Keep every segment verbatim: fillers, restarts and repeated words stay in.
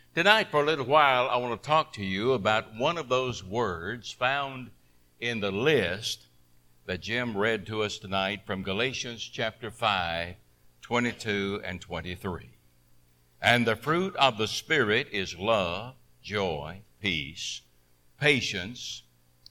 Tonight, for a little while, I want to talk to you about one of those words found in the list that Jim read to us tonight from Galatians chapter five, twenty-two and twenty-three. And the fruit of the Spirit is love, joy, peace, patience,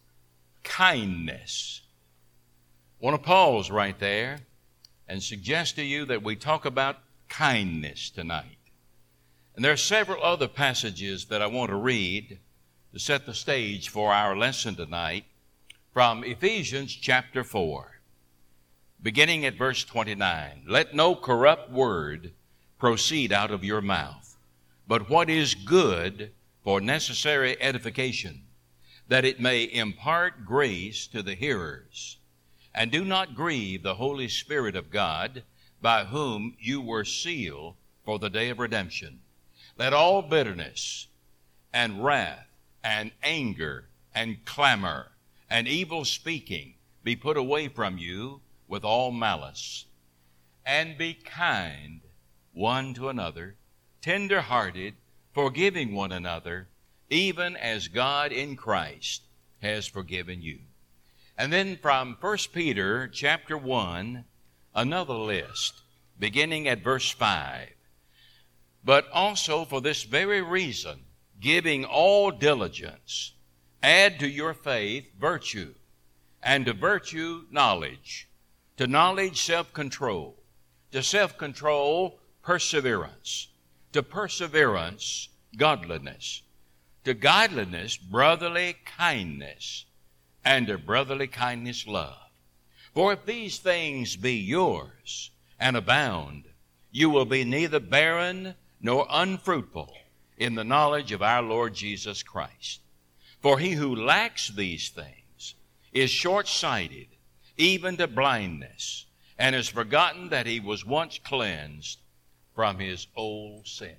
kindness. I want to pause right there and suggest to you that we talk about kindness tonight. And there are several other passages that I want to read to set the stage for our lesson tonight from Ephesians chapter four, beginning at verse twenty-nine. Let no corrupt word proceed out of your mouth, but what is good for necessary edification, that it may impart grace to the hearers. And do not grieve the Holy Spirit of God, by whom you were sealed for the day of redemption. Let all bitterness and wrath and anger and clamor and evil speaking be put away from you with all malice. And be kind one to another, tender-hearted, forgiving one another, even as God in Christ has forgiven you. And then from First Peter chapter one, another list, beginning at verse five. But also for this very reason, giving all diligence, add to your faith virtue, and to virtue knowledge, to knowledge self-control, to self-control perseverance, to perseverance godliness, to godliness brotherly kindness, and to brotherly kindness love. For if these things be yours and abound, you will be neither barren nor unfruitful in the knowledge of our Lord Jesus Christ. For he who lacks these things is short-sighted, even to blindness, and has forgotten that he was once cleansed from his old sins.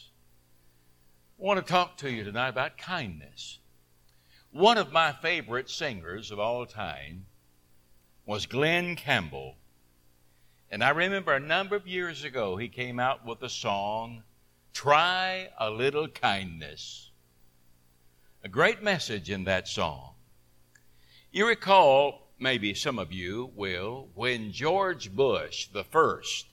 I want to talk to you tonight about kindness. One of my favorite singers of all time was Glenn Campbell. And I remember a number of years ago, he came out with a song, Try a Little Kindness. A great message in that song. You recall, maybe some of you will, when George Bush, the first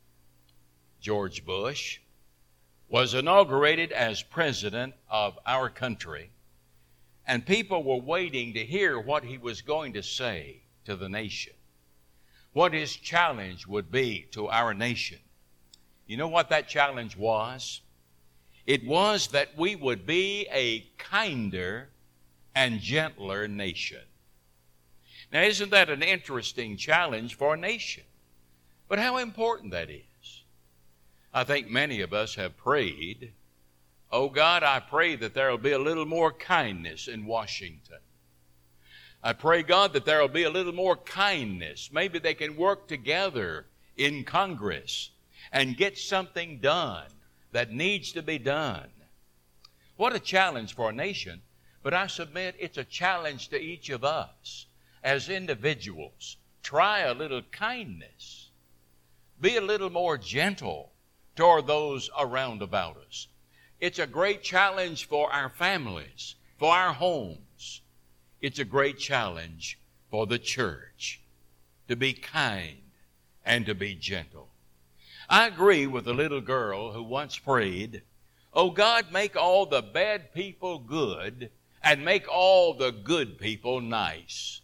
George Bush, was inaugurated as president of our country, and people were waiting to hear what he was going to say to the nation, what his challenge would be to our nation. You know what that challenge was? It was that we would be a kinder and gentler nation. Now, isn't that an interesting challenge for a nation? But how important that is. I think many of us have prayed, oh God, I pray that there will be a little more kindness in Washington. I pray, God, that there will be a little more kindness. Maybe they can work together in Congress and get something done that needs to be done. What a challenge for a nation, but I submit it's a challenge to each of us as individuals. Try a little kindness. Be a little more gentle toward those around about us. It's a great challenge for our families, for our homes. It's a great challenge for the church to be kind and to be gentle. I agree with the little girl who once prayed, oh God, make all the bad people good and make all the good people nice.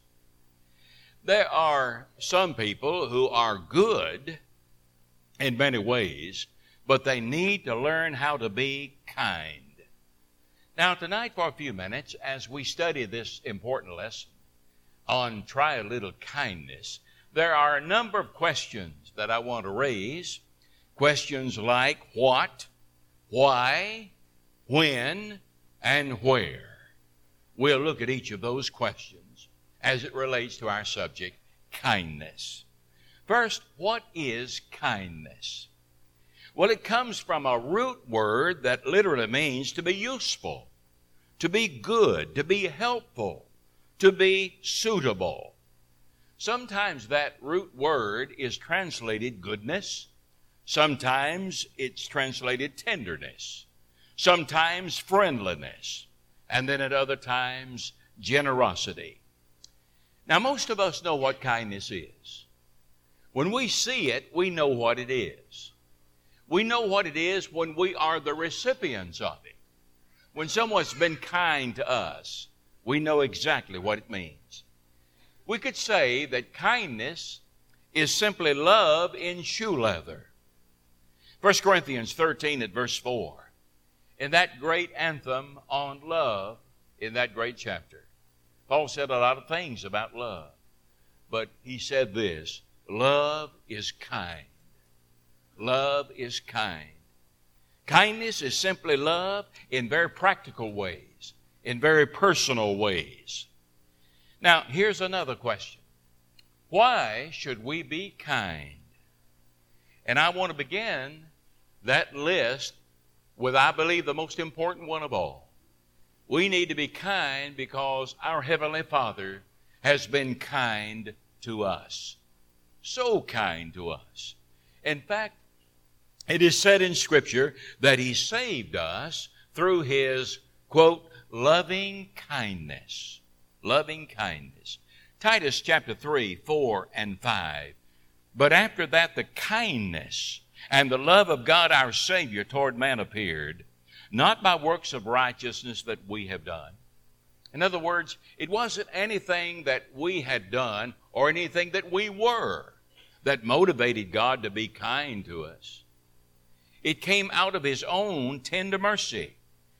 There are some people who are good in many ways, but they need to learn how to be kind. Now, tonight for a few minutes, as we study this important lesson on try a little kindness, there are a number of questions that I want to raise. Questions like what, why, when, and where. We'll look at each of those questions as it relates to our subject, kindness. First, what is kindness? Well, it comes from a root word that literally means to be useful, to be good, to be helpful, to be suitable. Sometimes that root word is translated goodness. Sometimes it's translated tenderness. sometimes friendliness, and then at other times generosity. Now, most of us know what kindness is. When we see it, we know what it is. We know what it is when we are the recipients of it. When someone's been kind to us, we know exactly what it means. We could say that kindness is simply love in shoe leather. First Corinthians thirteen at verse four. In that great anthem on love, in that great chapter, Paul said a lot of things about love. But he said this, love is kind. Love is kind. Kindness is simply love in very practical ways, in very personal ways. Now, here's another question. Why should we be kind? And I want to begin that list with, I believe, the most important one of all. We need to be kind because our Heavenly Father has been kind to us. So kind to us. In fact, it is said in Scripture that He saved us through His, quote, loving kindness. Loving kindness. Titus chapter three, four, and five. But after that the kindness and the love of God our Savior toward man appeared, not by works of righteousness that we have done. In other words, it wasn't anything that we had done or anything that we were that motivated God to be kind to us. It came out of His own tender mercy.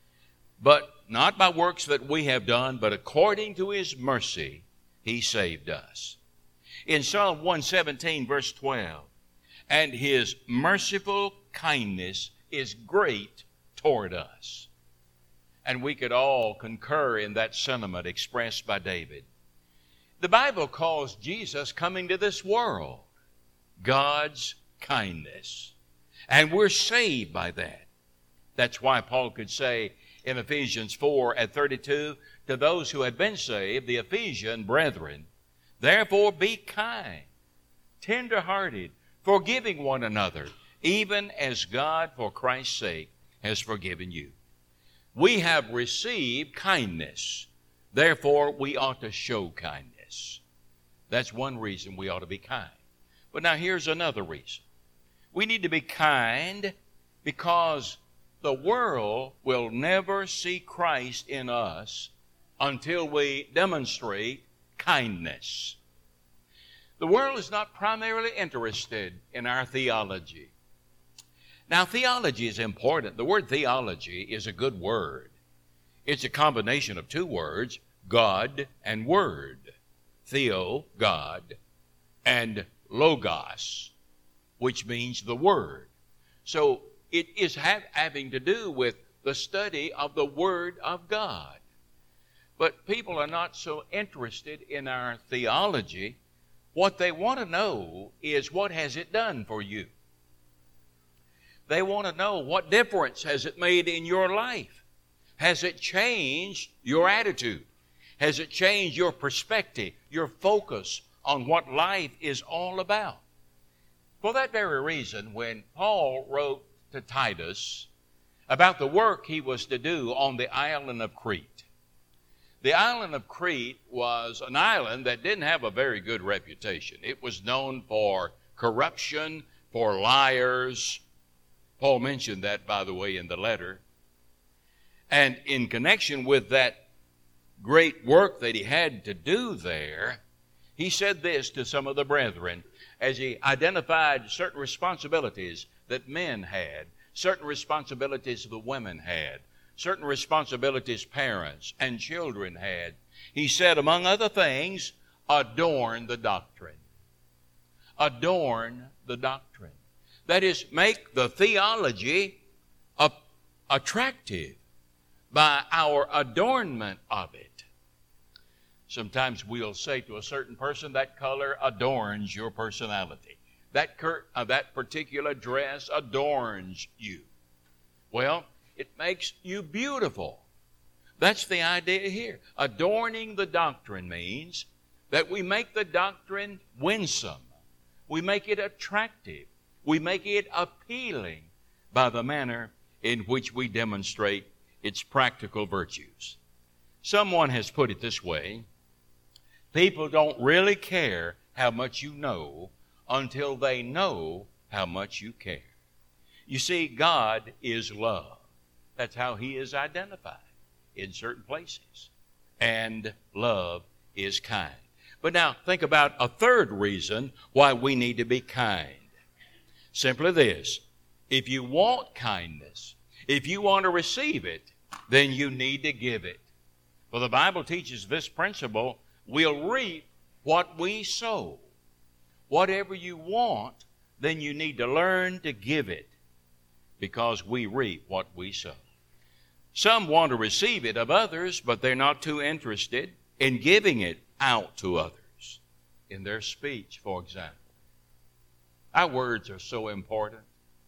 But not by works that we have done, but according to His mercy, He saved us. In Psalm one seventeen, verse twelve, and His merciful kindness is great toward us. And we could all concur in that sentiment expressed by David. The Bible calls Jesus coming to this world God's kindness. And we're saved by that. That's why Paul could say in Ephesians four at thirty-two, to those who have been saved, the Ephesian brethren, therefore be kind, tender-hearted, forgiving one another, even as God for Christ's sake has forgiven you. We have received kindness. Therefore, we ought to show kindness. That's one reason we ought to be kind. But now here's another reason. We need to be kind because the world will never see Christ in us until we demonstrate kindness. The world is not primarily interested in our theology. Now, theology is important. The word theology is a good word. It's a combination of two words, God and Word. Theo, God, and Logos, which means the Word. So it is have, having to do with the study of the Word of God. But people are not so interested in our theology. What they want to know is, what has it done for you? They want to know, what difference has it made in your life? Has it changed your attitude? Has it changed your perspective, your focus on what life is all about? For that very reason, when Paul wrote to Titus about the work he was to do on the island of Crete, the island of Crete was an island that didn't have a very good reputation. It was known for corruption, for liars. Paul mentioned that, by the way, in the letter. And in connection with that great work that he had to do there, he said this to some of the brethren as he identified certain responsibilities that men had, certain responsibilities the women had, certain responsibilities parents and children had. He said, among other things, adorn the doctrine. Adorn the doctrine. That is, make the theology a- attractive by our adornment of it. Sometimes we'll say to a certain person, that color adorns your personality. That, cur- uh, that particular dress adorns you. Well, it makes you beautiful. That's the idea here. Adorning the doctrine means that we make the doctrine winsome. We make it attractive. We make it appealing by the manner in which we demonstrate its practical virtues. Someone has put it this way: people don't really care how much you know until they know how much you care. You see, God is love. That's how He is identified in certain places. And love is kind. But now think about a third reason why we need to be kind. Simply this: if you want kindness, if you want to receive it, then you need to give it. For the Bible teaches this principle: we'll reap what we sow. Whatever you want, then you need to learn to give it, because we reap what we sow. Some want to receive it of others, but they're not too interested in giving it out to others. In their speech, for example. Our words are so important.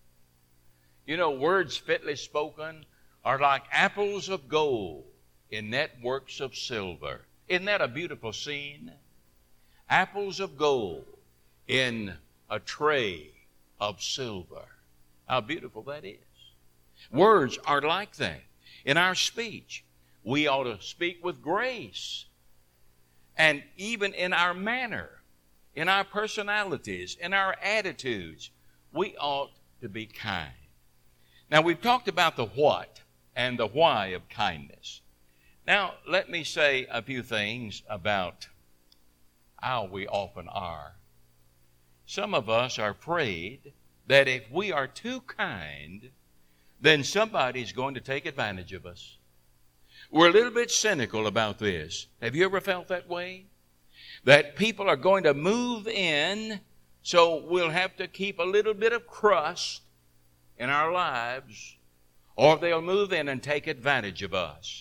You know, words fitly spoken are like apples of gold in networks of silver. Isn't that a beautiful scene? Apples of gold in a tray of silver. How beautiful that is. Words are like that. In our speech, we ought to speak with grace. And even in our manner, in our personalities, in our attitudes, we ought to be kind. Now, we've talked about the what and the why of kindness. Now, let me say a few things about how we often are. Some of us are afraid that if we are too kind, then somebody's going to take advantage of us. We're a little bit cynical about this. Have you ever felt that way? That people are going to move in, so we'll have to keep a little bit of crust in our lives, or they'll move in and take advantage of us.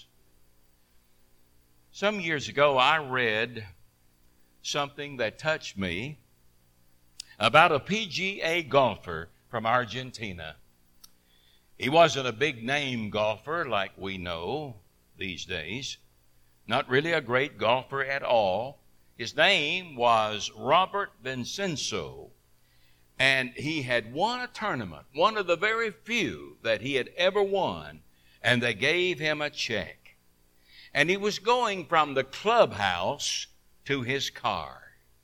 Some years ago, I read something that touched me about a P G A golfer from Argentina. He wasn't a big name golfer like we know these days. Not really a great golfer at all. His name was Robert Vincenzo, and he had won a tournament, one of the very few that he had ever won, and they gave him a check. And he was going from the clubhouse to his car,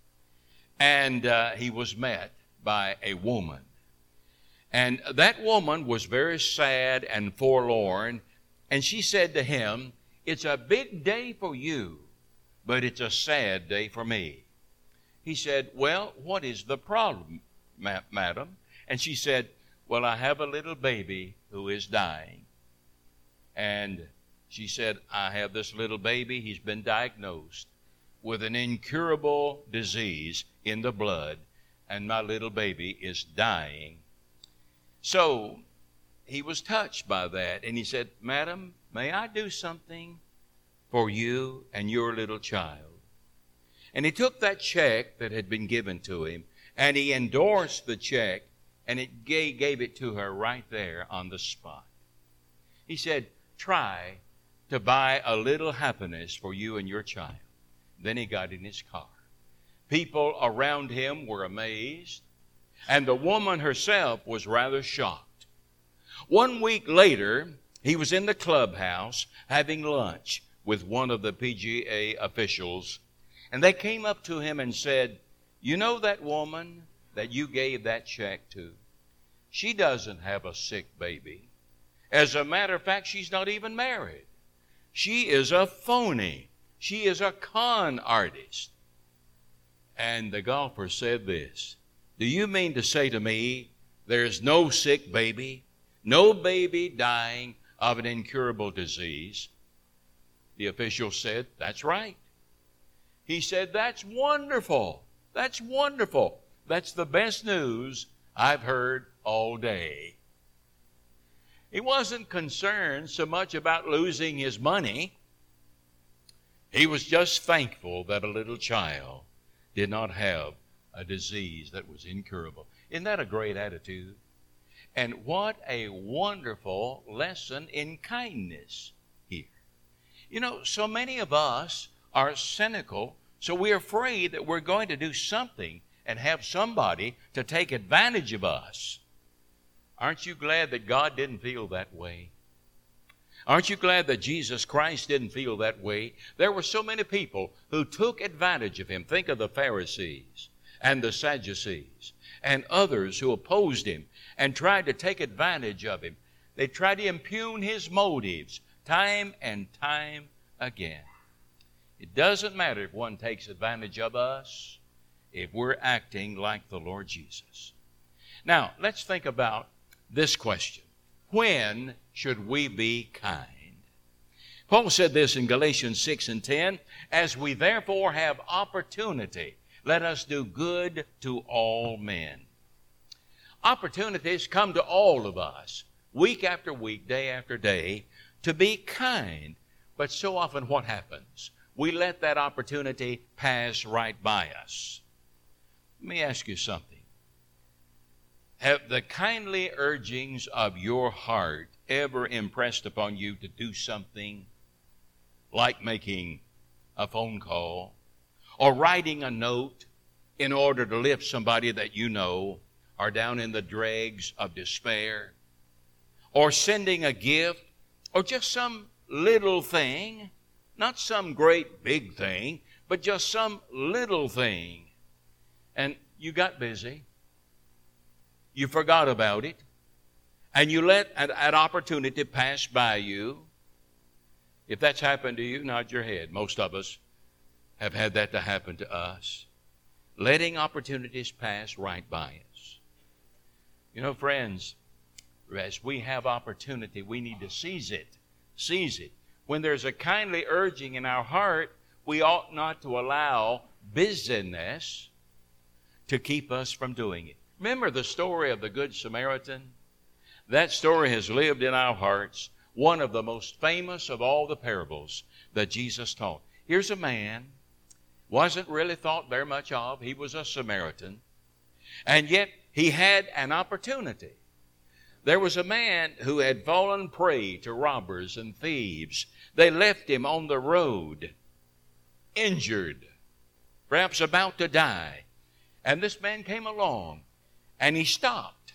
and uh, he was met by a woman. And that woman was very sad and forlorn, and she said to him, "It's a big day for you, but it's a sad day for me." He said, "Well, what is the problem, ma- madam?" And she said, "Well, I have a little baby who is dying." And she said, "I have this little baby. He's been diagnosed with an incurable disease in the blood, and my little baby is dying." So he was touched by that, and he said, "Madam, may I do something for you and your little child?" And he took that check that had been given to him, and he endorsed the check, and it gave, gave it to her right there on the spot. He said, "Try to buy a little happiness for you and your child." Then he got in his car. People around him were amazed, and the woman herself was rather shocked. One week later, he was in the clubhouse having lunch with one of the P G A officials, and they came up to him and said, "You know that woman that you gave that check to? She doesn't have a sick baby. As a matter of fact, she's not even married. She is a phony. She is a con artist." And the golfer said this, "Do you mean to say to me there's no sick baby, no baby dying of an incurable disease?" The official said, "That's right." He said, "That's wonderful. That's wonderful. That's the best news I've heard all day." He wasn't concerned so much about losing his money. He was just thankful that a little child did not have a disease that was incurable. Isn't that a great attitude? And what a wonderful lesson in kindness here. You know, so many of us are cynical, so we're afraid that we're going to do something and have somebody to take advantage of us. Aren't you glad that God didn't feel that way? Aren't you glad that Jesus Christ didn't feel that way? There were so many people who took advantage of him. Think of the Pharisees and the Sadducees and others who opposed him and tried to take advantage of him. They tried to impugn his motives time and time again. It doesn't matter if one takes advantage of us if we're acting like the Lord Jesus. Now, let's think about this question. When should we be kind? Paul said this in Galatians six and ten, as we therefore have opportunity, let us do good to all men. Opportunities come to all of us, week after week, day after day, to be kind. But so often what happens? We let that opportunity pass right by us. Let me ask you something. Have the kindly urgings of your heart ever impressed upon you to do something like making a phone call or writing a note in order to lift somebody that you know are down in the dregs of despair, or sending a gift, or just some little thing, not some great big thing, but just some little thing, and you got busy? You forgot about it, and you let an, an opportunity pass by you. If that's happened to you, nod your head. Most of us have had that to happen to us. Letting opportunities pass right by us. You know, friends, as we have opportunity, we need to seize it. Seize it. When there's a kindly urging in our heart, we ought not to allow busyness to keep us from doing it. Remember the story of the Good Samaritan? That story has lived in our hearts, one of the most famous of all the parables that Jesus taught. Here's a man, wasn't really thought very much of. He was a Samaritan. And yet he had an opportunity. There was a man who had fallen prey to robbers and thieves. They left him on the road, injured, perhaps about to die. And this man came along. And he stopped.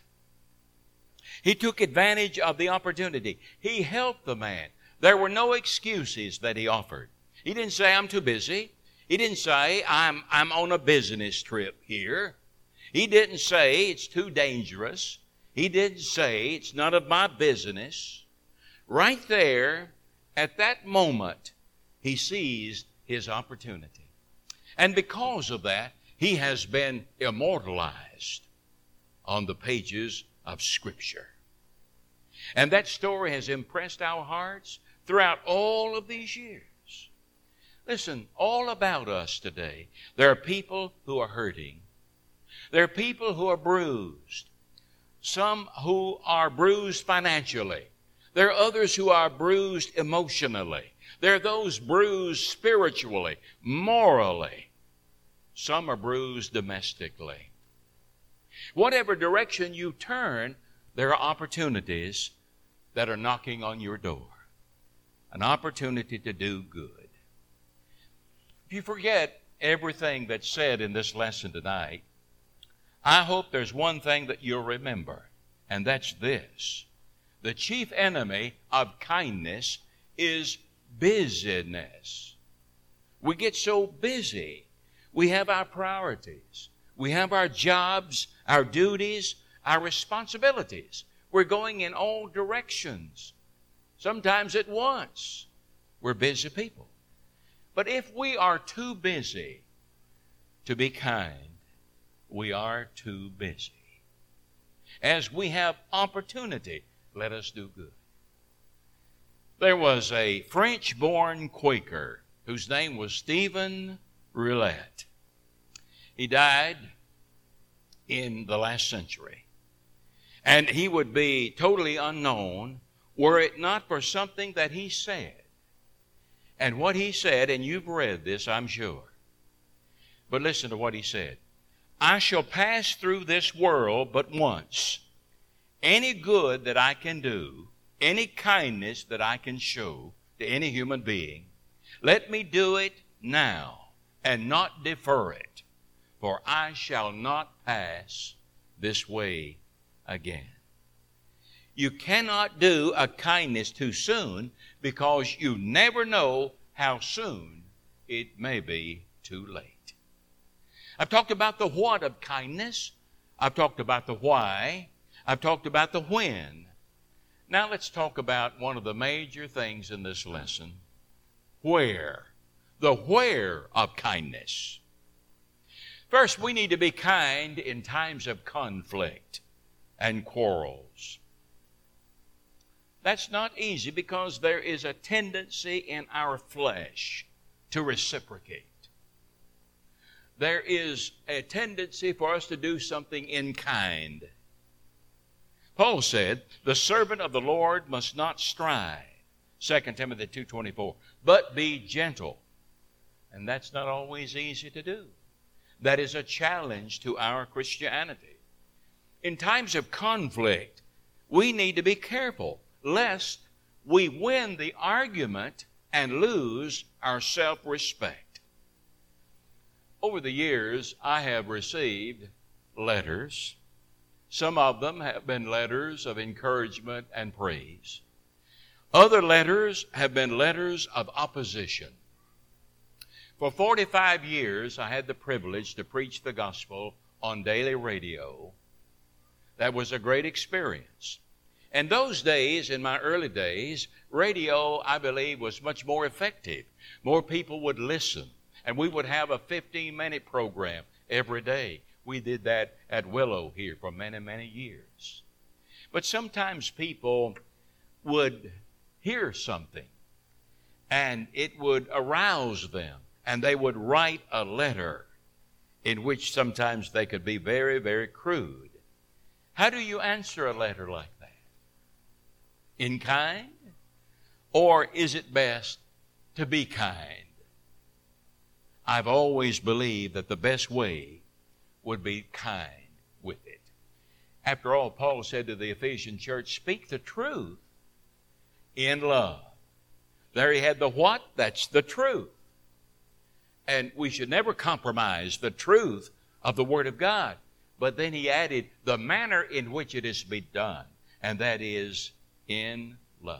He took advantage of the opportunity. He helped the man. There were no excuses that he offered. He didn't say, I'm too busy. He didn't say, I'm, I'm on a business trip here. He didn't say, it's too dangerous. He didn't say, it's none of my business. Right there, at that moment, he seized his opportunity. And because of that, he has been immortalized on the pages of Scripture. And that story has impressed our hearts throughout all of these years. Listen, all about us today, there are people who are hurting. There are people who are bruised. Some who are bruised financially. There are others who are bruised emotionally. There are those bruised spiritually, morally. Some are bruised domestically. Whatever direction you turn, there are opportunities that are knocking on your door. An opportunity to do good. If you forget everything that's said in this lesson tonight, I hope there's one thing that you'll remember, and that's this. The chief enemy of kindness is busyness. We get so busy. We have our priorities. We have our jobs, our duties, our responsibilities. We're going in all directions, sometimes at once. We're busy people. But if we are too busy to be kind, we are too busy. As we have opportunity, let us do good. There was a French-born Quaker whose name was Stephen Roulette. He died in the last century. And he would be totally unknown were it not for something that he said. And what he said, and you've read this, I'm sure. But listen to what he said. I shall pass through this world but once. Any good that I can do, any kindness that I can show to any human being, let me do it now and not defer it. For I shall not pass this way again. You cannot do a kindness too soon, because you never know how soon it may be too late. I've talked about the what of kindness. I've talked about the why. I've talked about the when. Now let's talk about one of the major things in this lesson. Where. The where of kindness. First, we need to be kind in times of conflict and quarrels. That's not easy, because there is a tendency in our flesh to reciprocate. There is a tendency for us to do something in kind. Paul said, the servant of the Lord must not strive, Second Timothy two twenty-four, but be gentle. And that's not always easy to do. That is a challenge to our Christianity. In times of conflict, we need to be careful lest we win the argument and lose our self-respect. Over the years, I have received letters. Some of them have been letters of encouragement and praise. Other letters have been letters of opposition. For forty-five years, I had the privilege to preach the gospel on daily radio. That was a great experience. And those days, in my early days, radio, I believe, was much more effective. More people would listen. And we would have a fifteen-minute program every day. We did that at Willow here for many, many years. But sometimes people would hear something, and it would arouse them, and they would write a letter in which sometimes they could be very, very crude. How do you answer a letter like that? In kind? Or is it best to be kind? I've always believed that the best way would be kind with it. After all, Paul said to the Ephesian church, speak the truth in love. There he had the what? That's the truth. And we should never compromise the truth of the Word of God. But then he added the manner in which it is to be done, and that is in love.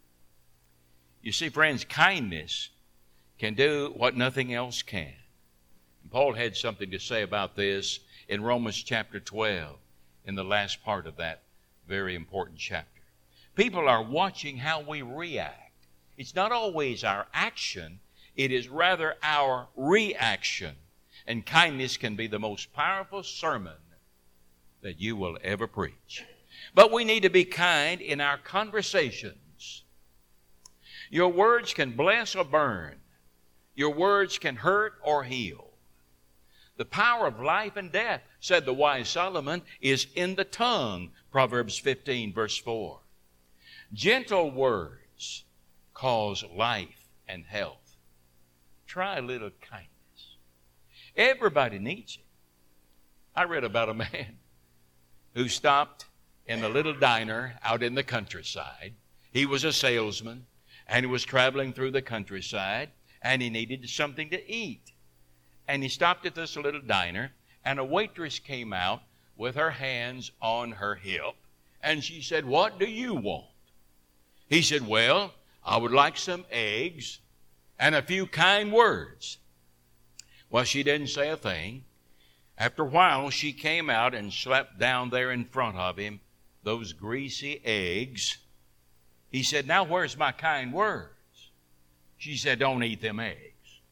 You see, friends, kindness can do what nothing else can. And Paul had something to say about this in Romans chapter twelve, in the last part of that very important chapter. People are watching how we react. It's not always our action, it is rather our reaction. And kindness can be the most powerful sermon that you will ever preach. But we need to be kind in our conversations. Your words can bless or burn. Your words can hurt or heal. The power of life and death, said the wise Solomon, is in the tongue, Proverbs fifteen, verse four. Gentle words cause life and health. Try a little kindness. Everybody needs it. I read about a man who stopped in a little diner out in the countryside. He was a salesman, and he was traveling through the countryside, and he needed something to eat. And he stopped at this little diner, and a waitress came out with her hands on her hip, and she said, "What do you want?" He said, "Well, I would like some eggs and a few kind words." Well, she didn't say a thing. After a while, she came out and slapped down there in front of him those greasy eggs. He said, "Now where's my kind words?" She said, "Don't eat them eggs."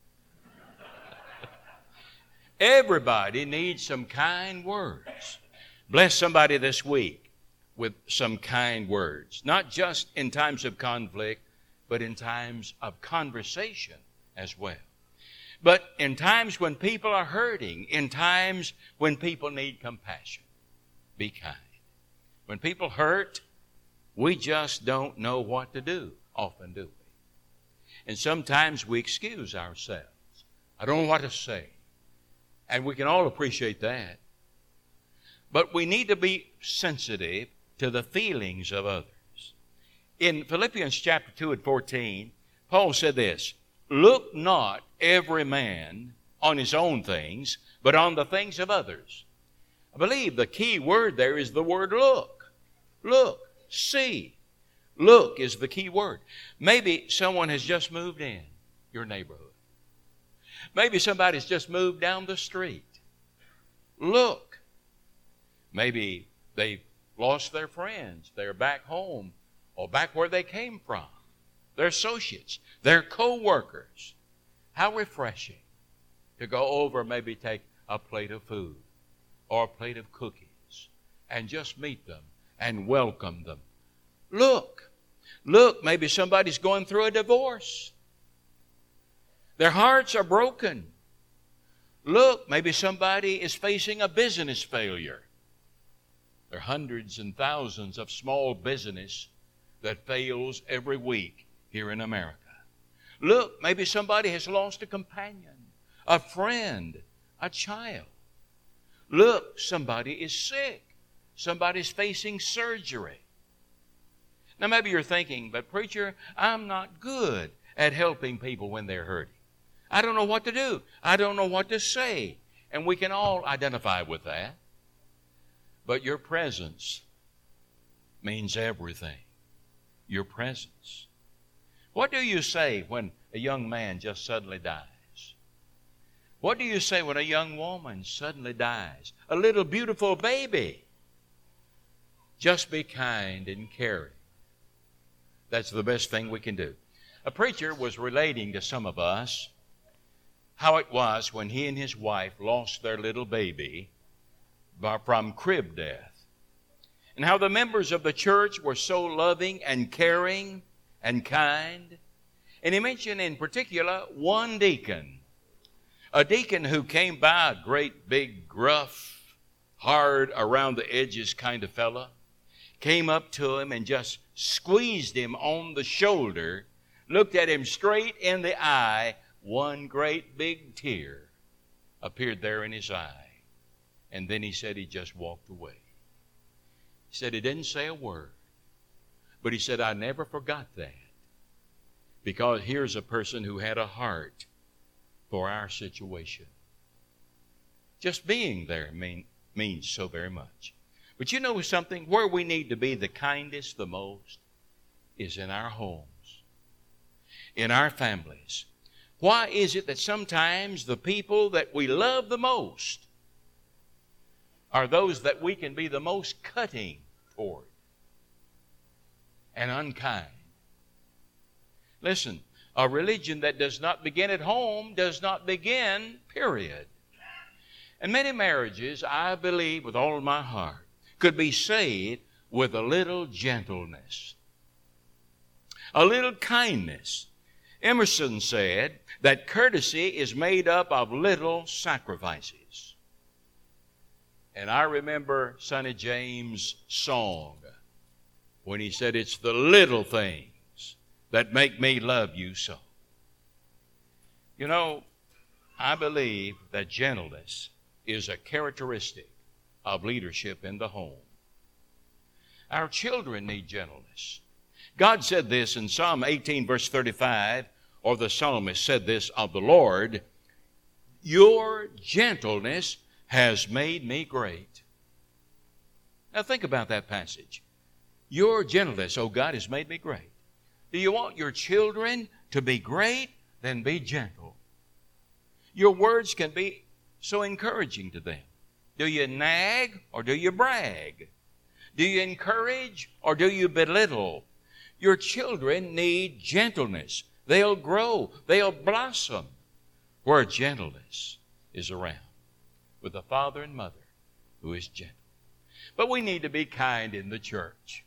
Everybody needs some kind words. Bless somebody this week with some kind words. Not just in times of conflict, but in times of conversation as well. But in times when people are hurting, in times when people need compassion, be kind. When people hurt, we just don't know what to do, often do we? And sometimes we excuse ourselves. I don't know what to say. And we can all appreciate that. But we need to be sensitive to the feelings of others. In Philippians chapter two and fourteen, Paul said this, "Look not every man on his own things, but on the things of others." I believe the key word there is the word look. Look. See. Look is the key word. Maybe someone has just moved in your neighborhood. Maybe somebody's just moved down the street. Look. Maybe they've lost their friends. They're back home or back where they came from. Their associates, their co-workers. How refreshing to go over, maybe take a plate of food or a plate of cookies and just meet them and welcome them. Look, look, maybe somebody's going through a divorce. Their hearts are broken. Look, maybe somebody is facing a business failure. There are hundreds and thousands of small business that fails every week here in America. Look, maybe somebody has lost a companion, a friend, a child. Look, somebody is sick. Somebody's facing surgery. Now maybe you're thinking, but preacher, I'm not good at helping people when they're hurting. I don't know what to do. I don't know what to say. And we can all identify with that. But your presence means everything. Your presence. What do you say when a young man just suddenly dies? What do you say when a young woman suddenly dies? A little beautiful baby. Just be kind and caring. That's the best thing we can do. A preacher was relating to some of us how it was when he and his wife lost their little baby from crib death. And how the members of the church were so loving and caring and kind. And he mentioned in particular one deacon. A deacon who came by, a great big gruff, hard around the edges kind of fella, came up to him and just squeezed him on the shoulder, looked at him straight in the eye. One great big tear appeared there in his eye. And then he said he just walked away. He said he didn't say a word. But he said, I never forgot that. Because here's a person who had a heart for our situation. Just being there mean, means so very much. But you know something? Where we need to be the kindest the most is in our homes, in our families. Why is it that sometimes the people that we love the most are those that we can be the most cutting toward and unkind? Listen, a religion that does not begin at home does not begin, period. And many marriages, I believe with all of my heart, could be saved with a little gentleness, a little kindness. Emerson said that courtesy is made up of little sacrifices. And I remember Sonny James' song when he said, it's the little things that make me love you so. You know, I believe that gentleness is a characteristic of leadership in the home. Our children need gentleness. God said this in Psalm eighteen, verse thirty-five, or the psalmist said this of the Lord, your gentleness has made me great. Now think about that passage. Your gentleness, oh God, has made me great. Do you want your children to be great? Then be gentle. Your words can be so encouraging to them. Do you nag or do you brag? Do you encourage or do you belittle? Your children need gentleness. They'll grow. They'll blossom where gentleness is around, with a father and mother who is gentle. But we need to be kind in the church.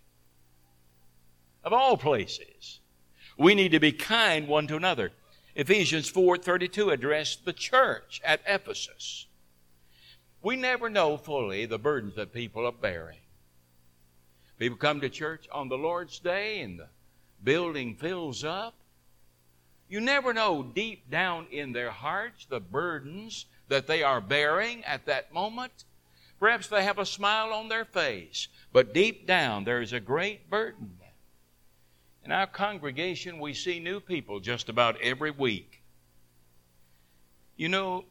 Of all places, we need to be kind one to another. Ephesians four thirty-two addressed the church at Ephesus. We never know fully the burdens that people are bearing. People come to church on the Lord's Day and the building fills up. You never know deep down in their hearts the burdens that they are bearing at that moment. Perhaps they have a smile on their face, but deep down there is a great burden. In our congregation, we see new people just about every week. You know,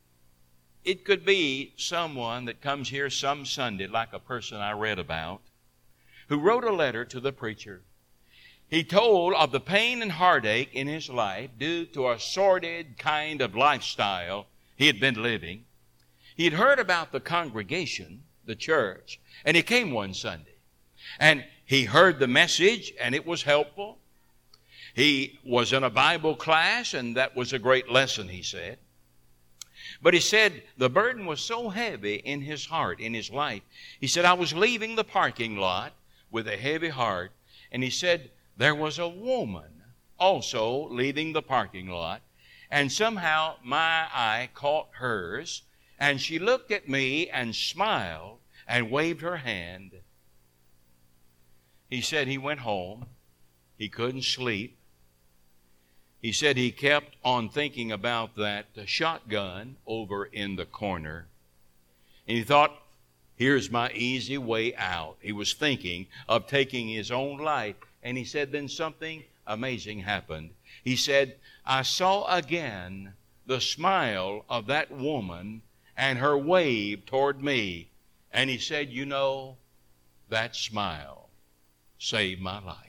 it could be someone that comes here some Sunday, like a person I read about, who wrote a letter to the preacher. He told of the pain and heartache in his life due to a sordid kind of lifestyle he had been living. He had heard about the congregation, the church, and he came one Sunday. And he heard the message, and it was helpful. He was in a Bible class, and that was a great lesson, he said. But he said the burden was so heavy in his heart, in his life. He said, I was leaving the parking lot with a heavy heart, and he said, there was a woman also leaving the parking lot, and somehow my eye caught hers, and she looked at me and smiled and waved her hand. He said he went home. He couldn't sleep. He said he kept on thinking about that shotgun over in the corner. And he thought, here's my easy way out. He was thinking of taking his own life. And he said, then something amazing happened. He said, I saw again the smile of that woman and her wave toward me. And he said, you know, that smile saved my life.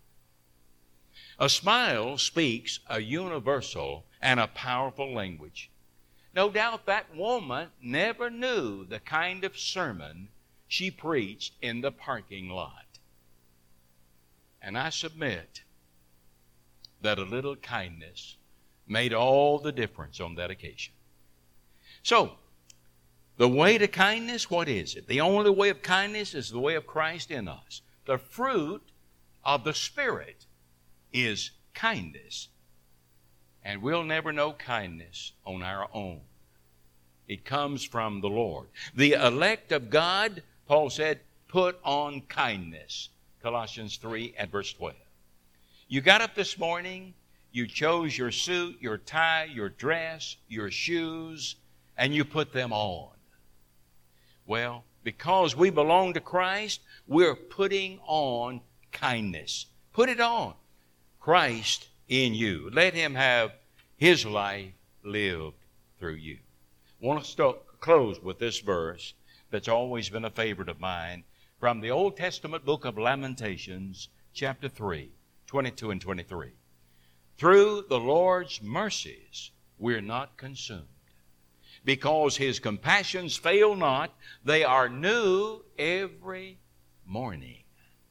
A smile speaks a universal and a powerful language. No doubt that woman never knew the kind of sermon she preached in the parking lot. And I submit that a little kindness made all the difference on that occasion. So, the way to kindness, what is it? The only way of kindness is the way of Christ in us. The fruit of the Spirit is kindness. And we'll never know kindness on our own. It comes from the Lord. The elect of God, Paul said, put on kindness. Colossians three and verse twelve. You got up this morning, you chose your suit, your tie, your dress, your shoes, and you put them on. Well, because we belong to Christ, we're putting on kindness. Put it on. Christ in you. Let Him have His life lived through you. I want to start, close with this verse that's always been a favorite of mine from the Old Testament book of Lamentations, chapter three, twenty-two and twenty-three. Through the Lord's mercies we're not consumed, because His compassions fail not. They are new every morning.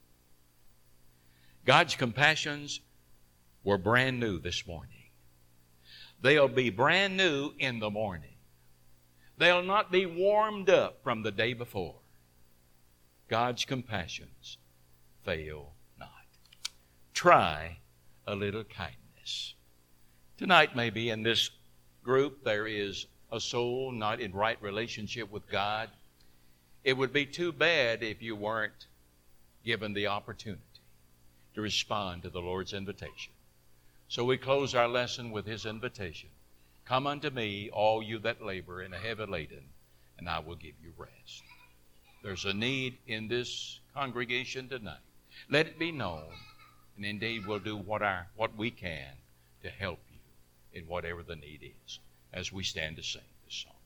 God's compassions were brand new this morning. They'll be brand new in the morning. They'll not be warmed up from the day before. God's compassions fail not. Try a little kindness. Tonight, maybe in this group, there is a soul not in right relationship with God. It would be too bad if you weren't given the opportunity to respond to the Lord's invitation. So we close our lesson with His invitation. Come unto me, all you that labor and are heavy laden, and I will give you rest. There's a need in this congregation tonight. Let it be known, and indeed we'll do what our what we can to help you in whatever the need is as we stand to sing this song.